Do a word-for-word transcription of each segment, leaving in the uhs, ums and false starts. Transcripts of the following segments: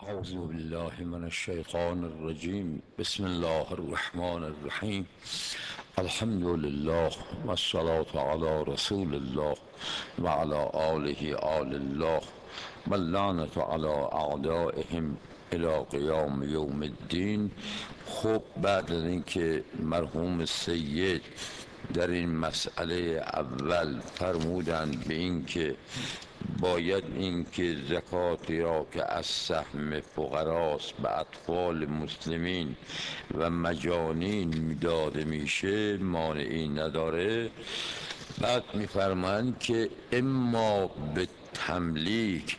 أعوذ بالله من الشيطان الرجيم. بسم الله الرحمن الرحيم. الحمد لله والصلاة على رسول الله وعلى آله آل الله واللعنة على أعدائهم الى قیام یوم الدین. خب بعد از اینکه مرحوم سید در این مسئله اول فرمودند به اینکه باید اینکه زکاتی را که از سهم فقراست به اطفال مسلمین و مجانین داده میشه مانعی نداره، بعد میفرمایند که اما به تملیک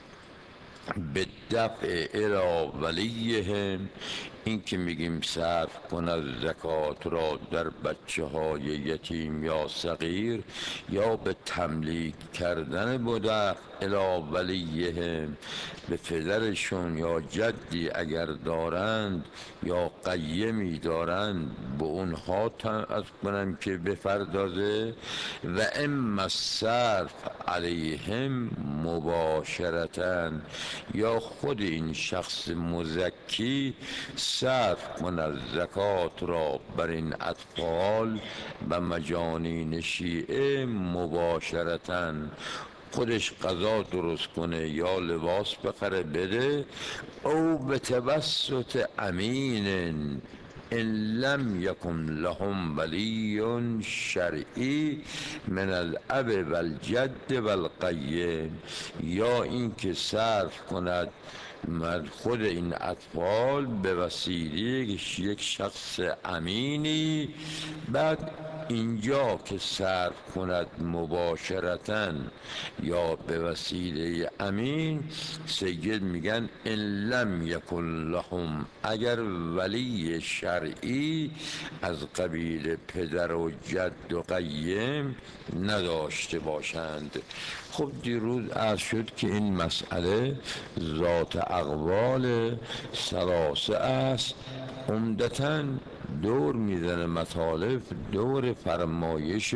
به دفع الى ولیهم، این که میگیم صرف کند زکات را در بچه های یتیم یا صغیر، یا به تملیک کردن بوده الى ولیهم به پدرشون یا جدی اگر دارند یا قیمی دارند به اونها از کنم که بپردازه. و اما صرف علیهم مباشرتا، یا خود این شخص مزکی صرف کند زکات را بر این اطفال و مجانین شیعه مباشرتا، خودش غذا درست کنه یا لباس بخره بده، او به توسط امین ان لم یکن لهم ولی شرعی من الاب و الجد و القیم، یا اینکه صرف کند خود این اطفال به وسیله یک شخص امینی. بعد اینجا که صرف کند مباشرتا یا به وسیله امین، سید میگن ان لم یکن لهم، اگر ولی شرعی از قبیل پدر و جد و قیم نداشته باشند. خب دیروز عرض شد که این مسئله ذات اقوال ثلاثه است. عمدتاً دور میزنه مطالب دور فرمایش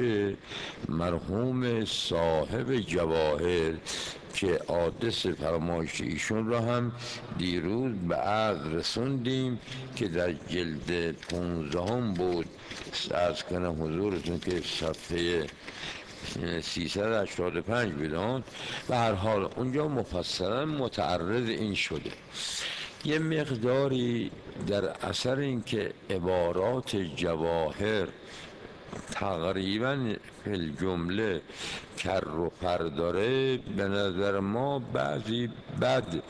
مرحوم صاحب جواهر که آدرس فرمایش ایشون را هم دیروز به عرض رسوندیم که در جلد پونزدهم بود. عرض کنم حضورتون که صفحه سیصد و هشتاد و پنج بدان. به هر حال اونجا مفصلا متعرض این شده. یه مقداری در اثر اینکه عبارات جواهر تقریبا فی الجمله کر و فر داره، به نظر ما بعضی بد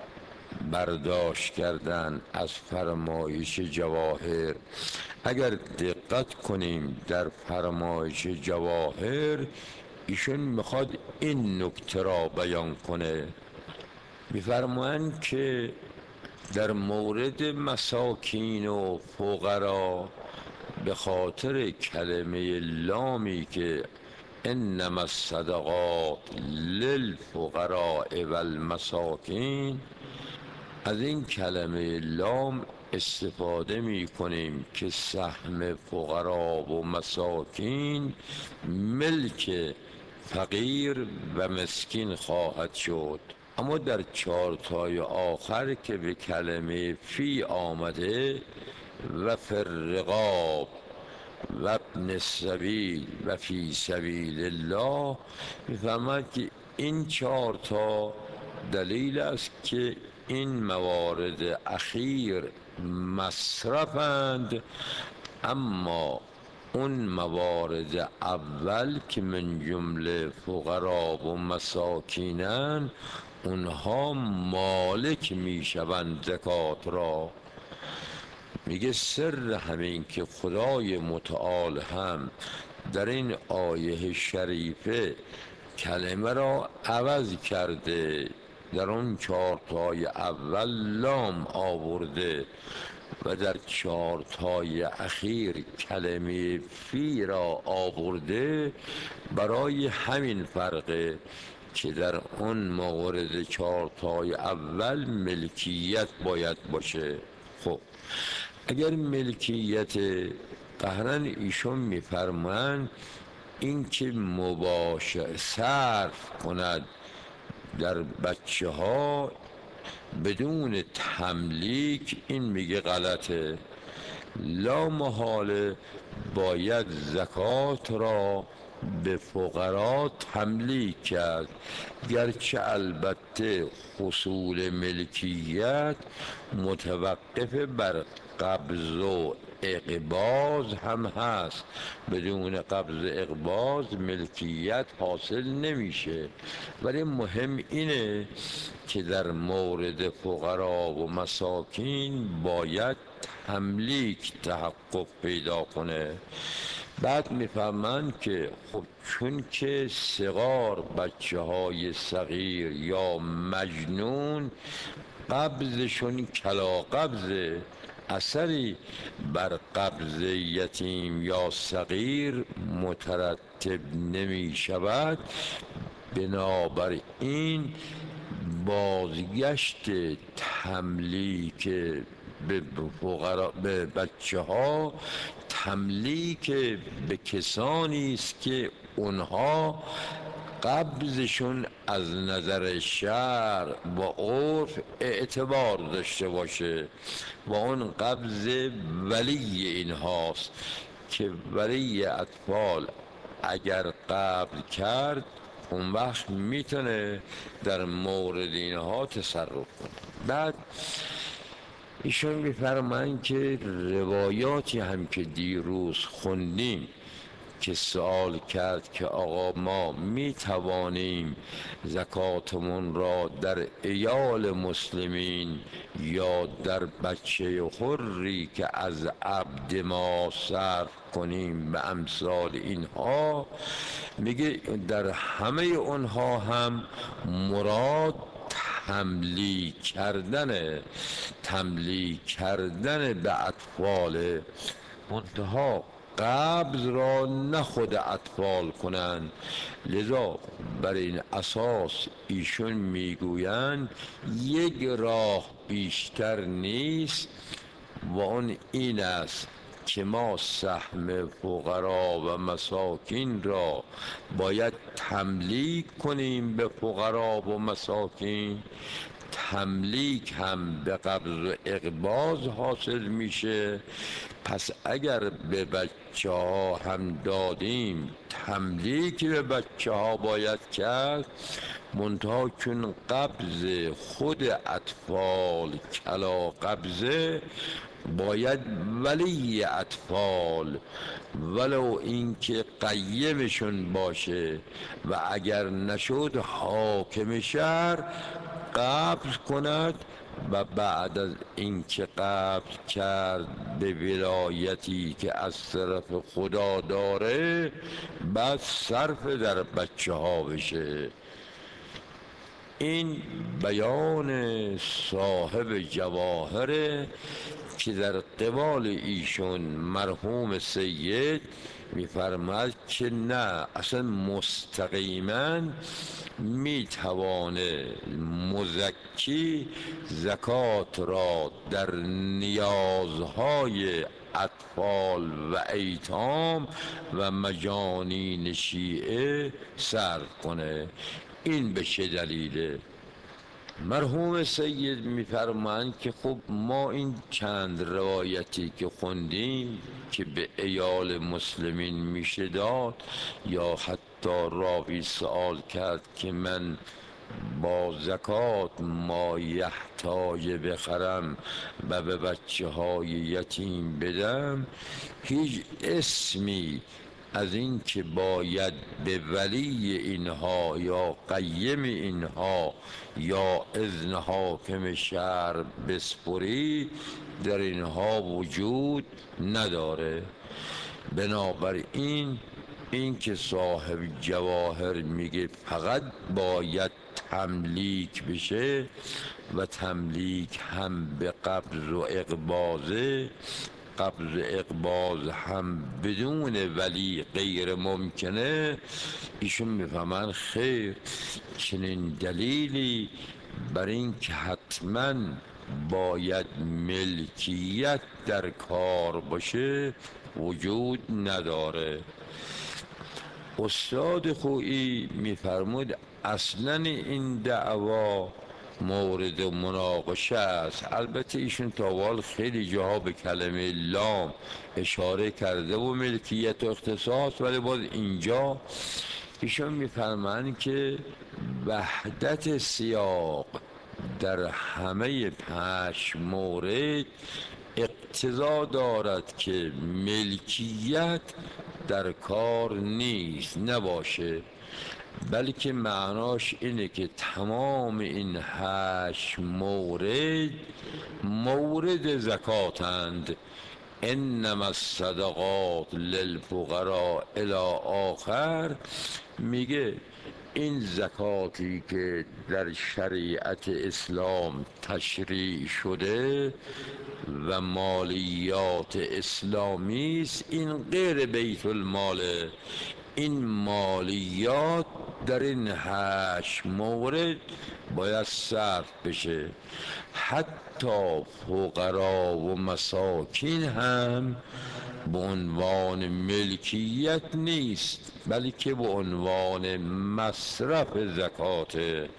برداشت کردن از فرمایش جواهر. اگر دقت کنیم در فرمایش جواهر، ایشون میخواد این نکته را بیان کنه. میفرمایند که در مورد مساکین و فقرا به خاطر کلمه لامی که انما الصدقات للفقراء و المساکین، از این کلمه لام استفاده می کنیم که سهم فقرا و مساکین ملک فقیر و مسکین خواهد شد. اما در چارتای آخر که به کلمه فی آمده و فرقاب و ابن السبیل و فی سبیل الله، میفهمد که این چارتا دلیل است که این موارد اخیر مصرفند، اما اون موارد اول که من جمله فقرا و مساکینن، اونها مالک میشوند زکات را. میگه سر همین که خدای متعال هم در این آیه شریفه کلمه را عوض کرده، در اون چارتای اول لام آورده و در چارتای اخیر کلمه فی را آورده، برای همین فرقه که در اون مورد چارتای اول ملکیت باید باشه. خب اگر ملکیت قهرن ایشون میفرمایند این که مباشر صرف کند در بچه ها، بدون تملیک، این میگه غلطه. لا محاله باید زکات را به فقرا تملیک کرد، گرچه البته حصول ملکیت متوقف بر قبض و اقباض هم هست. بدون قبض و اقباض ملکیت حاصل نمیشه، ولی مهم اینه که در مورد فقرا و مساکین باید تملیک تحقق پیدا کنه. بعد میفهمند که خب چون که صغار، بچه های صغیر یا مجنون، قبضشون کلا قبضه، اثری بر قبض یتیم یا صغیر مترتب نمی شود، بنابراین بازگشت تملیک به فقرا، به بچه ها، تملیک به کسانی است که اونها قبضشون از نظر شرع و عرف اعتبار داشته باشه و اون قبض ولی اینهاست که ولی اطفال اگر قبض کرد اون وقت میتونه در مورد اینها تصرف کنه. بعد ایشون میفرمایند که روایاتی هم که دیروز خوندیم که سوال کرد که آقا ما می توانیم زکاتمون را در عیال مسلمین یا در بچه حری که از عبد ما صرف کنیم به امثال اینها؟ میگه در همه اونها هم مراد تملیک کردن تملیک کردن به اطفال، منتها قبض را نه خود اطفال کنند. لذا بر این اساس ایشون میگویند یک راه بیشتر نیست و اون این است که ما سهم فقرا و مساکین را باید تملیک کنیم به فقرا و مساکین. تملیک هم به قبض و اقباض حاصل میشه، پس اگر به بچه ها هم دادیم تملیک به بچه ها باید کرد، منتها چون قبض خود اطفال کلا قبضه، باید ولی اطفال ولو اینکه قیمشون باشه و اگر نشد حاکم شهر قبض کند و بعد از اینکه قبض کرد به ولایتی که از طرف خدا داره، بعد صرف در بچه ها بشه. این بیان صاحب جواهره که در قبال ایشون مرحوم سید میفرماد که نه، اصلا مستقیما میتوانه مزکی زکات را در نیازهای اطفال و ایتام و مجانین شیعه صرف کنه. این به چه دلیله؟ مرحوم سید میفرمایند که خب ما این چند روایتی که خوندیم که به عیال مسلمین میشه داد، یا حتی راوی سوال کرد که من با زکات ما یحتاج بخرم و به بچه های یتیم بدم، هیچ اسمی از این که باید به ولی اینها یا قیم اینها یا اذن حاکم شهر بسپری در اینها وجود نداره. بنابراین این که صاحب جواهر میگه فقط باید تملیک بشه و تملیک هم به قبض و اقباضه، قبض و اقباض هم بدون ولی غیر ممکنه، ایشون میفهمن خیر، چنین دلیلی بر این که حتما باید ملکیت در کار باشه وجود نداره. استاد خویی میفرمود اصلا این دعوا مورد مناقشه است. البته ایشون تا وال خیلی جاها به کلمه لام اشاره کرده و ملکیت و اختصاص، ولی باز اینجا ایشون میفرمایند که وحدت سیاق در همه پنج مورد اقتضا دارد که ملکیت در کار نیست نباشه، بلکه معناش اینه که تمام این هشت مورد مورد زکاتند. انما الصدقات للفقراء الی آخر. میگه این زکاتی که در شریعت اسلام تشریع شده و مالیات اسلامی است، این غیر بیت الماله. این مالیات در این هشت مورد باید صرف بشه. حتی فقرا و مساکین هم به عنوان ملکیت نیست، بلکه به عنوان مصرف زکاته.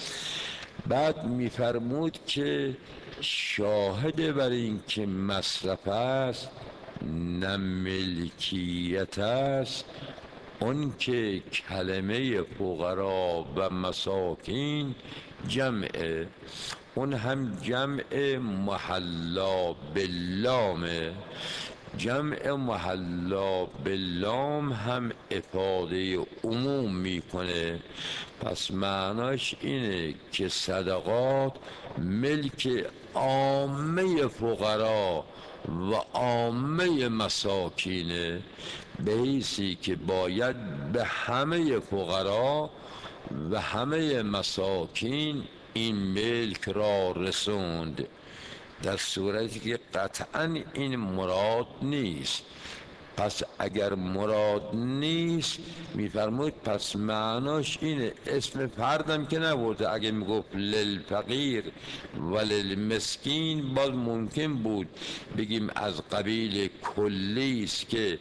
بعد میفرمود که شاهد بر این که مصرف است نه ملکیت است، اون که کلمه فقرا و مساکین جمعه، اون هم جمع محلا باللامه. جمع محلا باللام هم افاده عموم میکنه. پس معناش اینه که صدقات ملک عامه فقرا و عامه مساکینه، به حیثی که باید به همه فقرا و همه مساکین این ملک را رسوند، در صورتی که قطعا این مراد نیست. پس اگر مراد نیست میفرمود پس معناش اینه، اسم فردم که نبوده. اگه میگفت للفقیر و للمسکین باز ممکن بود بگیم از قبیل کلی است که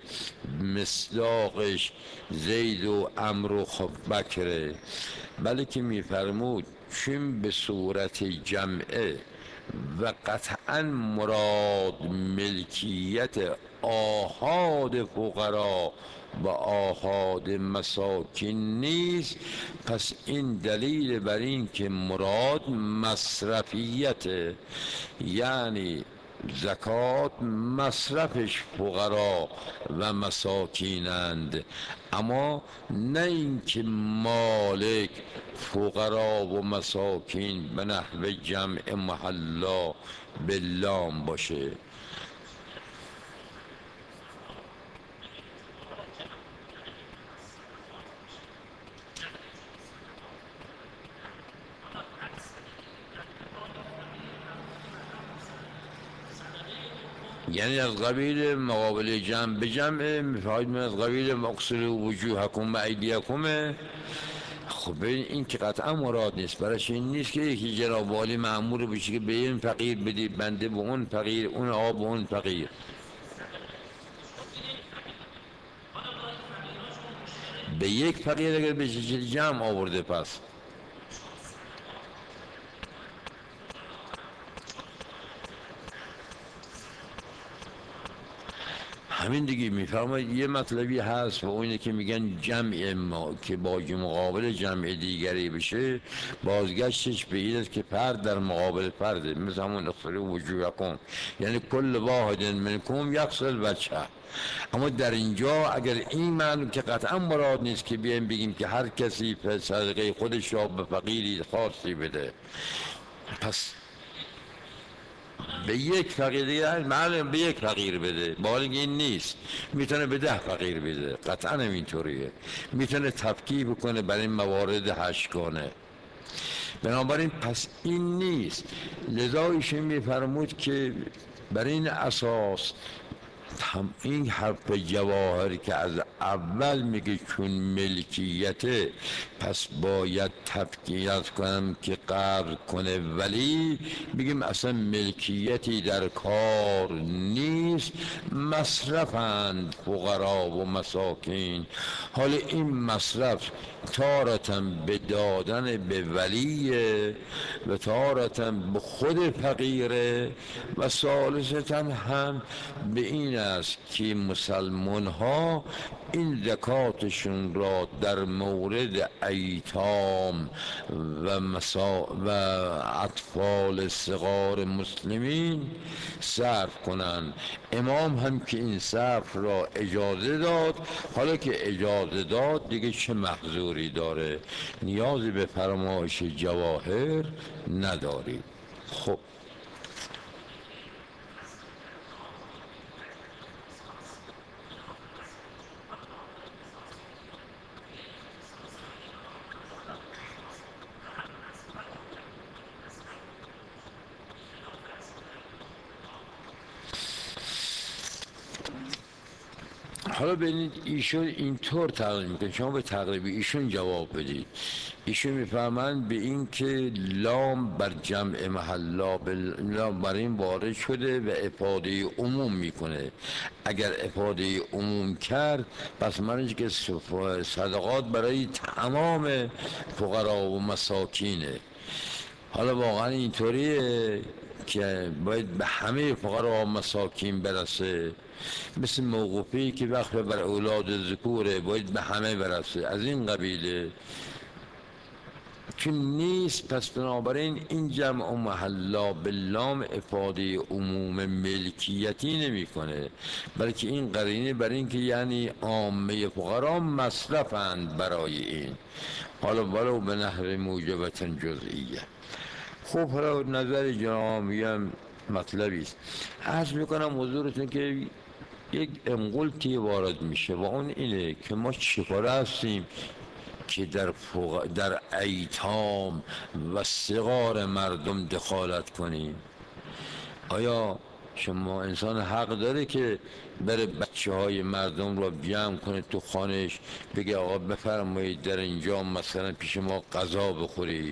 مصداقش زید و عمرو و خب بکره، بلکه میفرمود چون به صورت جمعه و قطعا مراد ملکیت آحاد فقرا و آحاد مساکین نیست، پس این دلیل بر این که مراد مصرفیت، یعنی زکات مصرفش فقرا و مساکینند، اما نه اینکه مالک فقرا و مساکین به نحو جمع محلا باللام باشه. یعنی از قبیل مقابل جمع به جمع، میفاید از قبیل مقصر وجوهکم و ایدیکم. خب این که قطعا مراد نیست. برایش این نیست که یکی جناب والی مأمور بشه که به این فقیر بدی، بنده به اون فقیر، اون آب به اون فقیر. به یک فقیر اگر بشه جمع آورده. پس همین دیگه میفرماید یه مطلبی هست و اونه که میگن جمع ما که با مقابل جمع دیگری بشه، بازگشتش به این است که فرد در مقابل فرده، مثل همون اخصر وجوهکم، یعنی کل واحد منکم یغسل وجهه. اما در اینجا اگر این معنی که قطعا مراد نیست که بیایم بگیم که هر کسی صدقه خودش را به فقیری خاصی بده، پس به یک فقیر دیگه معلوم به یک فقیر بده، باید این نیست، میتونه به ده فقیر بده، قطعا اینطوریه، میتونه تفکیک بکنه برای این موارد هشتگانه. بنابراین پس این نیست. لذا ایشون میفرمود که بر این اساس این حرف جواهر که از اول میگه چون ملکیت پس باید تفکیت کنم که قبر کنه، ولی بگیم اصلا ملکیتی در کار نیست، مصرفند فقرا و مساکین. حالا این مصرف تارتا به دادن به ولیه و تارتا به خود فقیره و ثالثتا هم به این است که مسلمان ها این زکاتشون را در مورد ایتام و, مسا و اطفال صغار مسلمین صرف کنند. امام هم که این صرف را اجازه داد، حالا که اجازه داد دیگه چه محظوری داره؟ نیازی به فرمایش جواهر نداری. خب حالا ببینید ایشون اینطور تقریب میکنه، شما به تقریب ایشون جواب بدید. ایشون میفهمند به این که لام بر جمع محلا لام بر این وارد شده و افاده عموم میکنه. اگر افاده عموم کرد پس معنیش که صدقات برای تمام فقرا و مساکینه. حالا واقعا اینطوریه که باید به همه فقرا و مساکین برسه، مثل موقوفی که وقت بر اولاد ذکوره باید به همه برسه، از این قبیله چون نیست. پس بنابراین این جمع محلا باللام افاده عموم ملکیتی نمی کنه، بلکه این قرینه بر این که یعنی عامه فقرا مصرفند برای این، حالا ولو به نحو موجبت جزئیه. خب حالا نظر جنابی هم مطلبی است. عرض میکنم حضورتون که یک انقلتی وارد میشه و اون اینه که ما چیکاره هستیم که در, فوق... در ایتام و صغار مردم دخالت کنیم. آیا شما انسان حق داره که بره بچه های مردم رو جمع کنه تو خانش بگه آقا بفرمایید در اینجا مثلا پیش ما غذا بخورید؟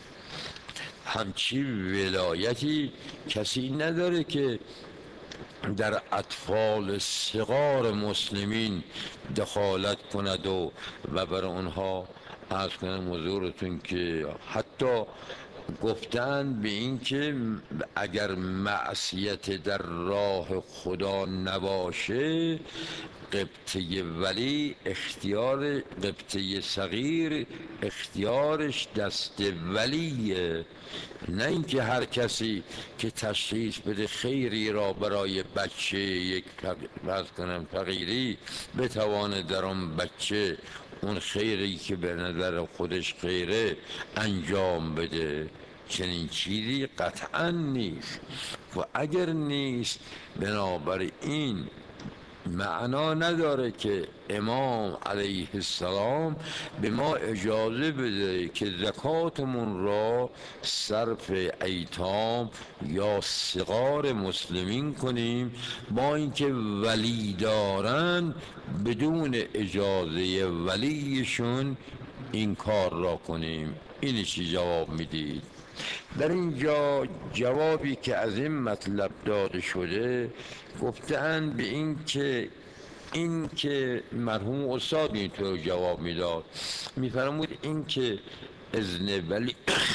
همچی ولایتی کسی نداره که در اطفال صغار مسلمین دخالت کند و و بر اونها عرض کنم حضورتون که حتی گفتن به این که اگر معصیت در راه خدا نباشه قبطه ولی اختیار قبطه صغیر اختیارش دست ولیه، نه اینکه هر کسی که تشخیص بده خیری را برای بچه یک فرض کنم فقیری بتوانه در آن بچه اون خیری که به نظر خودش خیره انجام بده. چنین چیزی قطعا نیست و اگر نیست بنابراین معنا نداره که امام علیه السلام به ما اجازه بده که زکاتمون را صرف ایتام یا صغار مسلمین کنیم، با اینکه ولی دارن بدون اجازه ولیشون این کار را کنیم. این چی جواب میدید؟ در اینجا جوابی که از این مطلب داده شده گفتند به این که این که مرحوم استاد اینطور جواب میداد، میفرمود این که اذن ولی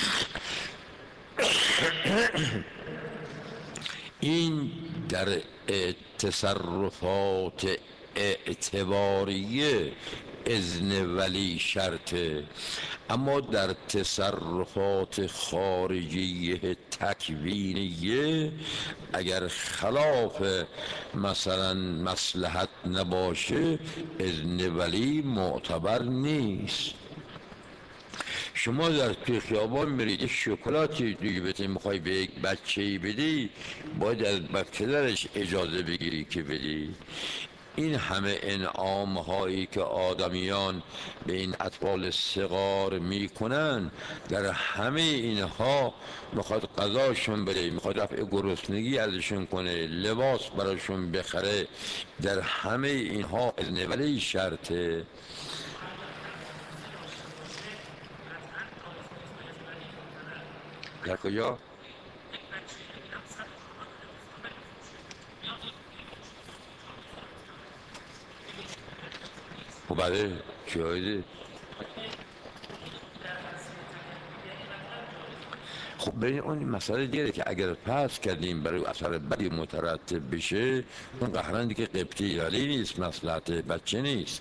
این در تصرفات اعتباریه اذن ولی شرطه، اما در تصرفات خارجیه تکوینیه اگر خلاف مثلا مصلحت نباشه اذن ولی معتبر نیست. شما در توی خیابان میرید شکلاتی دیگه بهتون میخوای به یک بچه‌ای بدی، باید از پدرش اجازه بگیری که بدی. این همه انعام هایی که آدمیان به این اطفال صغار میکنن، در همه اینها میخواد غذاشون بده، میخواد رفع گرسنگی ازشون کنه، لباس براشون بخره، در همه اینها اذن، ولی شرطه در کجا؟ خب بله شاهده. خب ببین اون مسئله دیگه که اگر پس کردیم برای اثر بدی مترتب بشه، اون قهرن دیگه قبطی ولی نیست، مصلحت بچه نیست.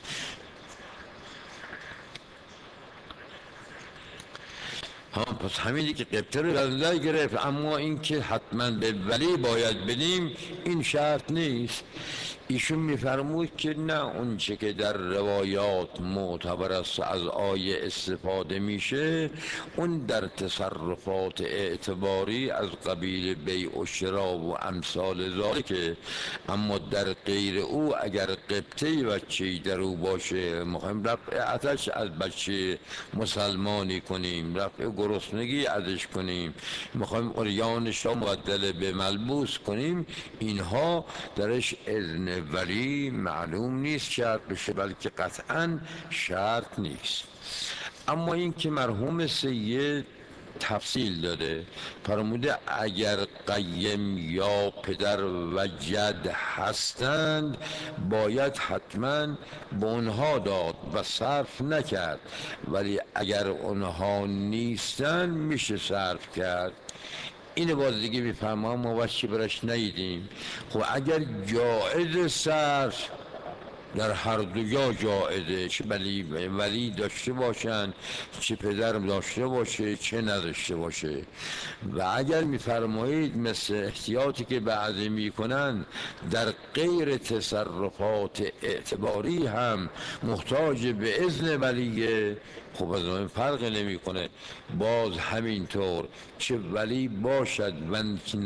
ها پس همینی که قبطه رو نظر گرفت، اما این که حتما به ولی باید بدیم این شرط نیست. ایشون میفرمود که نه، اون چه که در روایات معتبر است از آیه استفاده میشه، اون در تصرفات اعتباری از قبیل بیع و شرا و امثال ذالکه، اما در غیر او اگر قبطه بچه‌ای در او باشه، میخوایم رفع آتش از بچه مسلمانی کنیم، رفع گرسنگی ازش کنیم، میخوایم عریانش را مبدل به ملبوس کنیم، اینها درش اذن ولی معلوم نیست شرط بشه، بلکه قطعا شرط نیست. اما این که مرحوم سید تفصیل داده، فرموده اگر قیم یا پدر و جد هستند باید حتما به اونها داد و صرف نکرد، ولی اگر اونها نیستن میشه صرف کرد. این باز دیگه میفهمم ما باید چی برش نیدیم. خب اگر جایز صرف در هر دو جا جایزه، چه ولی ولی داشته باشن، چه پدر داشته باشه چه نداشته باشه. و اگر میفرمایید مثل احتیاطی که بعضی میکنن در غیر تصرفات اعتباری هم محتاج به اذن ولیه، خب از اون فرق نمیکنه، باز همینطور چه ولی باشد و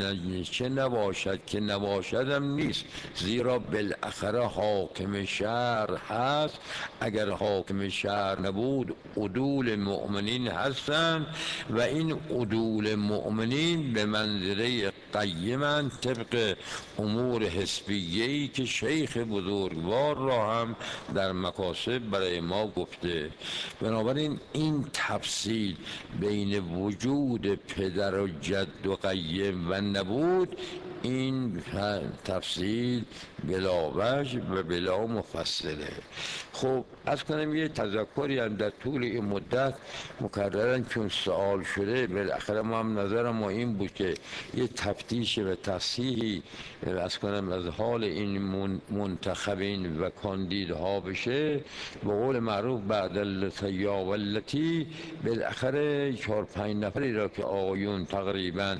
چه نباشد که نباشدم نیست، زیرا بالاخره حاکم شهر هست. اگر حاکم شهر نبود عدول مؤمنین هستند و این عدول مؤمنین به منزله قیمن طبق امور حسبیه‌ای که شیخ بزرگوار را هم در مکاسب برای ما گفته. بنابراین این تفصیل بین وجود پدر و جد و قیم و نبود، این تفصیل بلا وجه و بلا مفصله. خب از کنم یه تذکری هم در طول این مدت مکررن چون سوال شده، بالاخره ما هم نظر ما این بود که یه تفتیش و تصحیحی از کنم از حال این منتخبین و کاندیدها بشه. به قول معروف بعد اللتیا و اللتی، بالاخره چهار پنج نفری را که آقایون تقریبا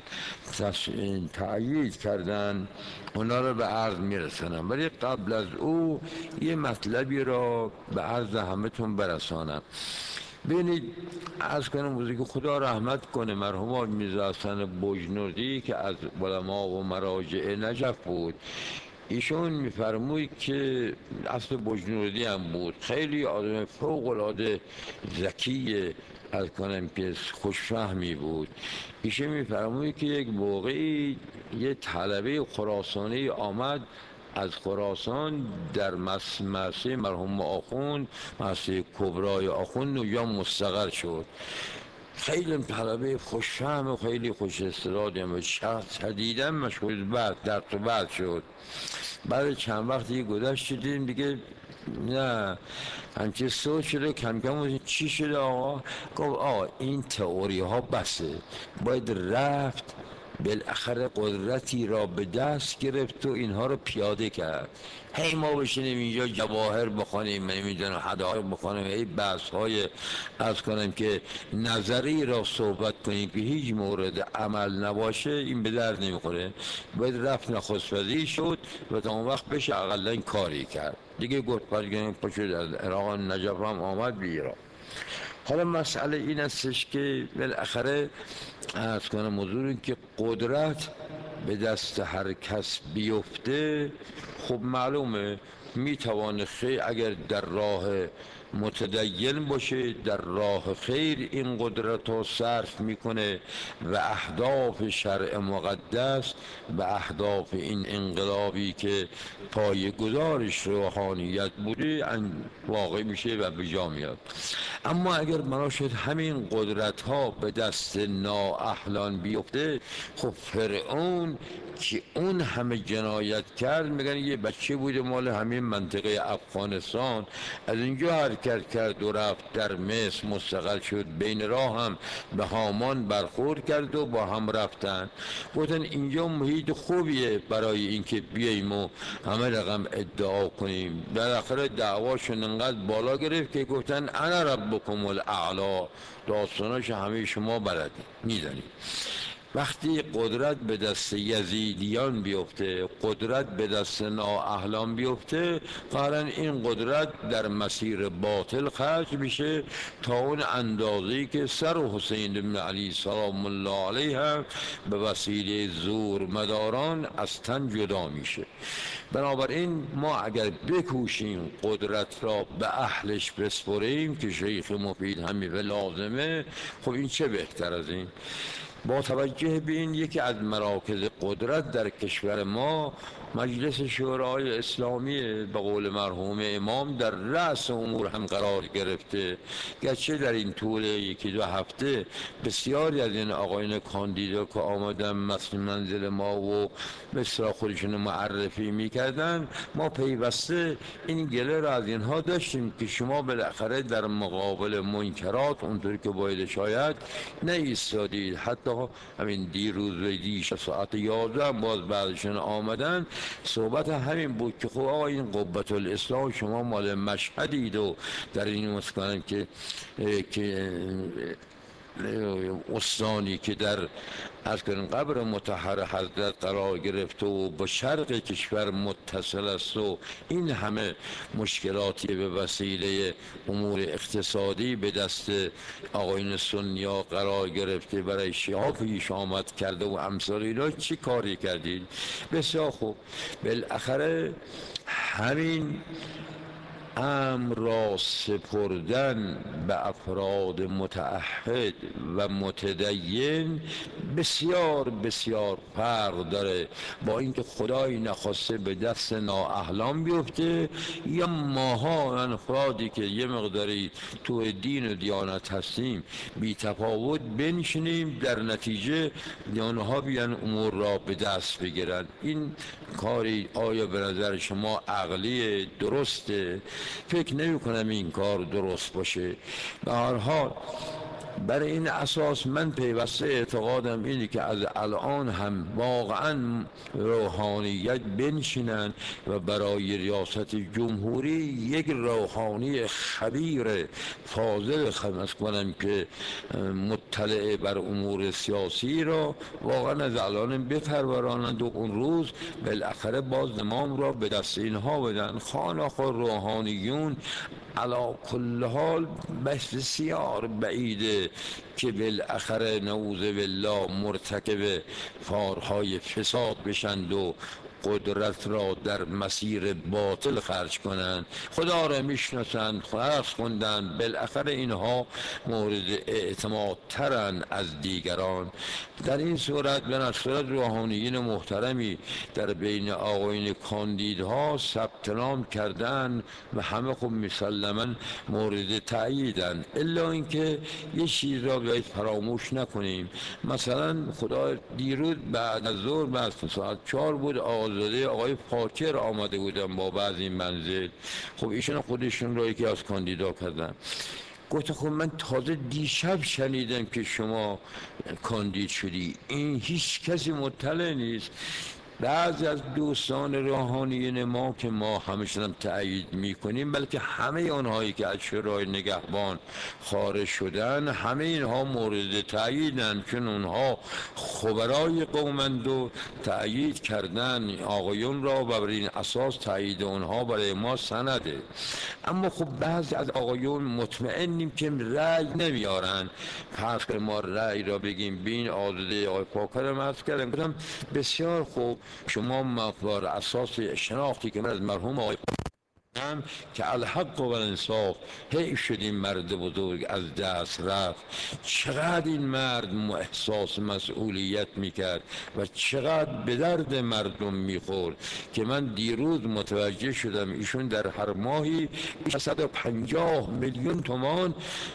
تأیید کردن اونا رو به عرض میرسنم، ولی قبل از او یه مطلبی را به عرض همتون برسانم. ببینید از کنم بزرگی خدا رحمت کنه مرحوم آقای میرزا حسن بجنوردی که از علما و مراجع نجف بود، ایشون میفرموید که اصل بجنوردی هم بود، خیلی آدم فوق العاده ذکی از کنم که خوشفهمی بود. ایشون میفرموید که یک موقعی یه طلبه خراسانی آمد از خراسان در مدرسه مرحوم آخوند، مدرسه کبرای آخوند اونجا مستقر شد. خیلی طلبه خوشفهم و خیلی خوش استعدادی هم شخص شدیداً مشغول بعد در تو بعد شد. بعد چند وقتی گذشت دیدیم دیگه نه همچه سوچ شده، کم کم چی شده آقا؟ گفت آقا این تئوری ها بسه، باید رفت بالاخره قدرتی را به دست گرفت و اینها رو پیاده کرد. هی ما بشینیم اینجا جواهر بخونیم، نمیدونم حدائق بخونیم، هی بحث های از کنم که نظری را صحبت کنیم که هیچ مورد عمل نباشه، این به درد نمیخوره. باید رفت نخست وزیر شد و تا اون وقت بشه اقلا این کاری کرد دیگه. گفت پرگنیم پشت از عراق نجف هم آمد به ایران. حالا مسئله این استش که بالاخره از کنم حضور که قدرت به دست هر کس بیفته، خب معلومه میتوانه خیر اگر در راه متدین باشه، در راه خیر این قدرت رو صرف میکنه و اهداف شرع مقدس و اهداف این انقلابی که پای گذارش روحانیت بوده واقع میشه و به جا میاد. اما اگر بنا شد همین قدرت ها به دست نااهلان بیفته، خب فرعون که اون همه جنایت کرد، میگن یه بچه بوده مال همین منطقه افغانستان، از اینجا حرکت کرد و رفت در مصر مستقل شد، بین راه هم به هامان برخورد کرد و با هم رفتن. گفتن اینجا محیط خوبیه برای اینکه بیاییم و همه رقم ادعا کنیم. در آخر دعواشون انقدر بالا گرفت که گفتن انا ربکم الاعلی. داستاناش همه شما بلدید میدونید. وقتی قدرت به دست یزیدیان بیفته، قدرت به دست نااهلان بیفته، قرار این قدرت در مسیر باطل خرج میشه تا اون اندازه‌ای که سر حسین بن علی سلام الله علیه هم به وسیله زور مداران از تن جدا میشه. بنابراین ما اگر بکوشیم قدرت را به اهلش بسپریم که شیخ مفید همین لازمه، خب این چه بهتر از این؟ با توجه به این یکی از مراکز قدرت در کشور ما مجلس شورای اسلامی به قول مرحوم امام در رأس امور هم قرار گرفته، گرچه در این طول یکی دو هفته بسیاری از این آقایان کاندیدا که آمدن مثل منزل ما و مثل خودشون معرفی میکردن، ما پیوسته این گله را از اینها داشتیم که شما بالاخره در مقابل منکرات اونطور که باید شاید نایستادید. حتی همین دیروز و دیش ساعت یازده باز بعدشون آمدن، صحبت همین بود که خب آقا این قبة الاسلام شما مال مشهدید و در این مسکنم که که استانی که در از کنیم قبر مطهر حضرت قرار گرفته و با شرق کشور متصل است و این همه مشکلاتی به وسیله امور اقتصادی به دست آقایون سنیا قرار گرفته، برای شیعه پیش آمد کرده و امثال اینا، چی کاری کردید؟ بسیار خوب. بالاخره همین امر را سپردن به افراد متعهد و متدین بسیار بسیار فرق داره با اینکه خدای نخواسته به دست نااهلان بیفته یا ماها افرادی که یه مقداری تو دین و دیانت هستیم بی تفاوت بنشینیم، در نتیجه آنها بیان امور را به دست بگیرن. این کاری آیا به نظر شما عقلی درسته؟ فکر نمی کنم این کار درست باشه. به هر حال بر این اساس من پیوسته اعتقادم اینه که از الان هم واقعا روحانیت بنشینن و برای ریاست جمهوری یک روحانی خبیر فاضل خدمت کنم که مطلع بر امور سیاسی را واقعا از الان بپرورانند و اون روز بالاخره باز زمام را به دست اینها بدن. خانخواه روحانیون علا کل حال بسیار بعیده که بالاخره نعوذ بالله مرتکب کارهای فساد بشند و قدرت را در مسیر باطل خرج کنند. خدا را میشناسند، خدا خوندن، بالاخره اینها مورد اعتماد ترن از دیگران. در این صورت به نصورت روحانیین محترمی در بین آقایون کاندیدها ثبت نام کردن و همه خوب مسلما مورد تأییدن، الا اینکه یه چیز را باید فراموش نکنیم. مثلا خدا دیروز بعد از ظهر بعد ساعت چهار بود آزاده آقای فاکر آمده بودن با بعضی منزل. خب ایشون خودشون را یکی از کاندیدا کردن. گفت خب من تازه دیشب شنیدم که شما کاندید شدی، این هیچ کسی مطلع نیست. بعضی از دوستان روحانیون ما که ما همشون تأیید میکنیم، بلکه همه اونهایی که از شورای نگهبان خارج شدن، همه اینها مورد تأییدن، چون اونها خبرای قومند و تأیید کردن آقایون را و بر این اساس تأیید اونها برای ما سنده. اما خب بعضی از آقایون مطمئنیم که رأی نمیارن. فرض کنیم ما رأی را بگیم بین آزاده آقای پاکرم عرض کردم، گفتم بسیار خوب، شما مقدار اساس شناختی که من از مرحوم آقای هم که الحق و الانصاف حیف شد این مرد بزرگ از دست رفت، چقدر این مرد احساس مسئولیت میکرد و چقدر به درد مردم میخورد که من دیروز متوجه شدم ایشون در هر ماهی صد و پنجاه میلیون تومان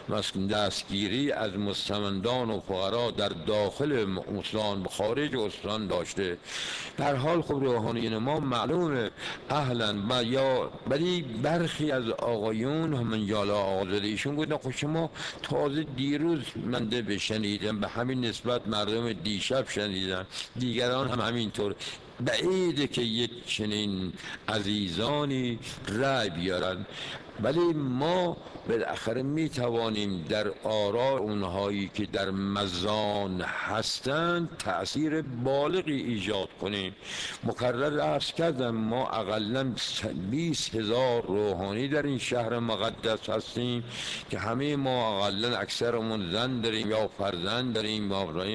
دستگیری از مستمندان و فقرا در داخل استان و خارج استان داشته. در حال خب روحانیون ما معلومه اهلا و یا ولی برخی از آقایون همین یالا آزاده ایشون گفتن خب شما تازه دیروز من ده بشنیدم، به همین نسبت مردم دیشب شنیدن، دیگران هم همینطور. بعیده که یک چنین عزیزانی رأی بیارن، ولی ما بالاخره می توانیم در آراء اونهایی که در مزان هستند تأثیر بالغی ایجاد کنیم. مکرر عرض کردم ما اقلا بیست هزار روحانی در این شهر مقدس هستیم که همه ما اقلا اکثرمون زن داریم یا فرزند داریم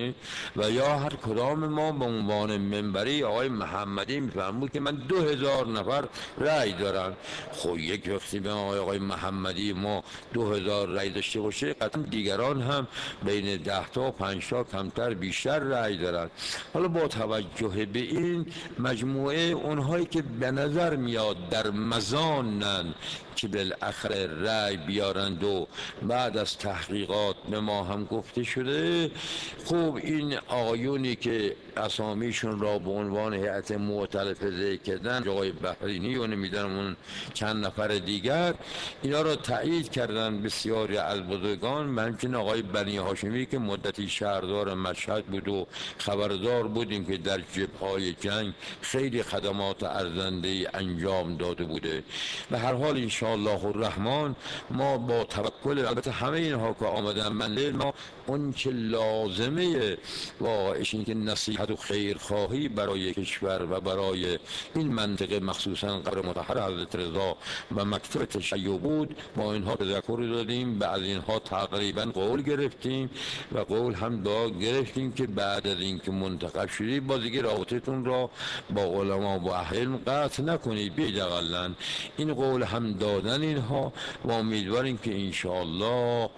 و یا هر کدام ما به عنوان منبری آقای محمدی میفرمود که من دو هزار نفر رأی دارم. خب یک وقتی به آقای محمدی ما دو هزار رأی داشته باشه، قطعا دیگران هم بین ده تا و پنج تا کمتر بیشتر رأی دارن. حالا با توجه به این مجموعه اونهایی که به نظر میاد در مزانن که بالاخره رأی بیارند و بعد از تحقیقات به ما هم گفته شده، خوب این آقایونی که اسامیشون را به عنوان هیئت مؤتلفه ذکر کردن، آقای بحرینی و نمیدونم اون چند نفر دیگر، اینا را تایید کردن بسیاری از بزرگان. همچنین آقای بنی هاشمی که مدتی شهردار مشهد بود و خبردار بودیم که در جبهه‌های جنگ خیلی خدمات ارزنده انجام داده بوده. به هر حال ان شاء الله الرحمن ما با توکل، البته همه اینها که آمدن من ما اون که لازمه واقعش این که نصیحت و خیرخواهی برای کشور و برای این منطقه مخصوصا قبر مطهر حضرت رضا و مکتب تشیع بود، ما اینها تذکر دادیم، بعد اینها تقریبا قول گرفتیم و قول هم دا گرفتیم که بعد از اینکه منتخب شدید باز دیگه رابطتون را با علما و اهل قطع نکنید. بیدقلن این قول هم دادن اینها و امیدواریم که انشاءالله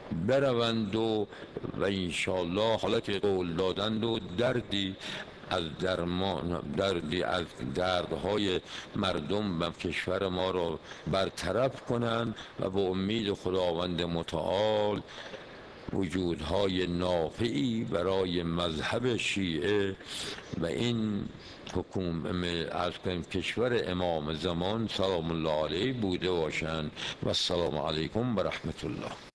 بروند و و انشاءالله حالا که قول دادند و دردی از درمان دردی از دردهای مردم و کشور ما را برطرف کنند و به امید خداوند متعال وجودهای نافعی برای مذهب شیعه و این حکومت از کشور امام زمان سلام الله علیه بوده باشند. و السلام علیکم و رحمت الله.